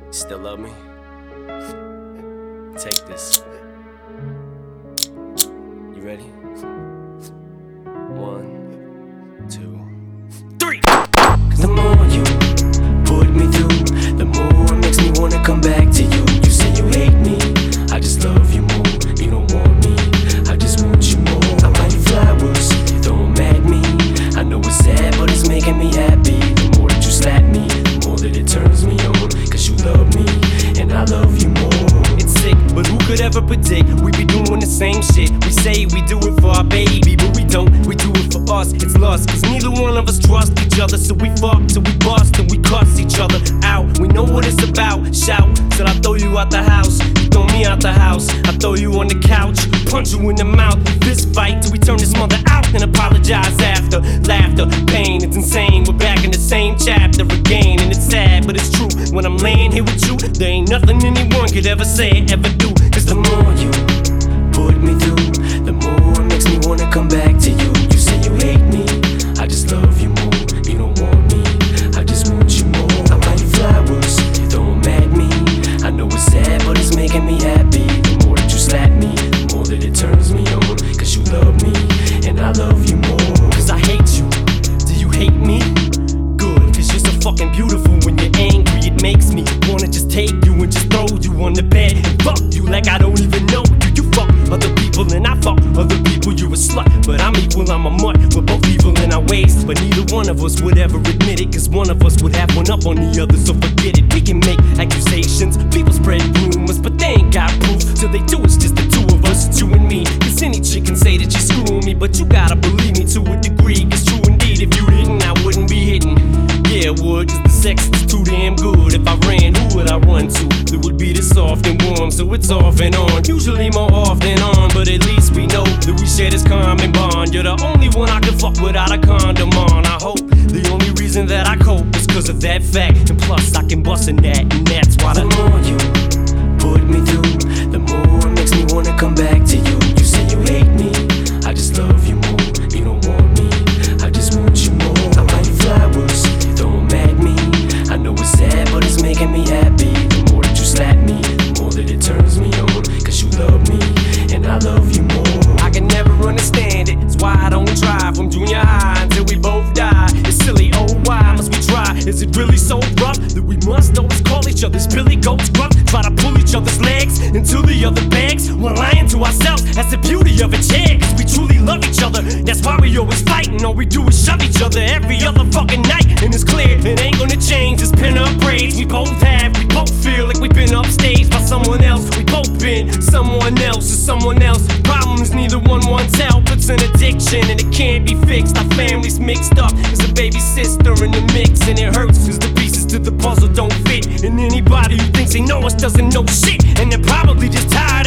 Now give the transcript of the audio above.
Still love me? Take this. You ready? 1, 2, 3. 'Cause the more you put me through, the more it makes me wanna come back to you. You say you hate me, I just love you more. You don't want me, I just want you more. I buy you flowers, you throw them at me. I know it's sad, but it's making me happy. The more that you slap me, the more that it turns me on. 'Cause you love me, and I love you more. It's sick, but who could ever predict we be doing the same shit? We say we do it for our baby, but we don't. We do it for us, it's lust. 'Cause neither one of us trust each other. So we fuck till we bust and we cuss each other out. We know what it's about. Shout till I throw you out the house. You throw me out the house, I throw you on the couch, punch you in the mouth. Fist fight till we turn this mother out and apologize after. Laughter, pain, it's insane. We're back in the same chapter again. And it's sad, but it's true. When I'm laying here with you, there ain't nothing anyone could ever say, ever do. 'Cause the more you put me through, the more it makes me wanna come back to you. You say you hate me, I just love you more. You don't want me, I just want you more. I buy you flowers, you throw them at me. I know it's sad, but it's making me happy. The more that you slap me, the more that it turns me on. 'Cause you love me, and I love you more. 'Cause I hate you, do you hate me? Good, 'cause you're so fucking beautiful. When you're angry, it makes me wanna just take you and just throw you on the bed and fuck you like I don't even know you. You fuck other people and I fuck other people. You're a slut, but I'm equal, I'm a mutt. We're both evil in our ways, but neither one of us would ever admit it. 'Cause one of us would have one up on the other, so forget it. We can make accusations, people spread rumors, but they ain't got proof. Till they do, it's just the two of us, it's you and me. 'Cause any chick can say that you're screwing me, but you gotta believe me to a degree. 'Cause true indeed, if you didn't, I wouldn't be hitting. Yeah, it would, 'cause the sex is too damn good. If I ran, who would I run to? It would be this soft and warm, so it's off and on. Usually more off than on, but at least we know that we share this common bond. You're the only one I can fuck without a condom on. I hope the only reason that I cope is 'cause of that fact. And plus I can bust in that, and that's why the more you put me through, the more it makes me wanna come back to you. You say you hate me, I just love you more. You don't want me, I just want you more. I buy you flowers, you throw them at me. I know it's sad, but it's making me happy. The more that you slap me, the more that it turns me on. 'Cause you love me, and I love you more. I can never understand it, it's why I don't try. From junior high until we both die. It's silly, oh why must we try? Is it really so rough that we must always call each other's billy goats gruff? Try to pull each other's legs into the other bags. We're lying to ourselves, that's the beauty of it, yeah. 'Cause we truly love each other, that's why we always fighting. All we do is shove each other every other fucking night. And it's clear, it ain't gonna change, it's pin up braids. We both feel like we've been upstaged by someone else. We both been someone else or someone else. Problems neither one wants help, it's an addiction and it can't be fixed. Our family's mixed up, there's a baby sister in the mix. And it hurts 'cause the pieces to the puzzle don't fit. And anybody who thinks they know us doesn't know shit. And they're probably just tired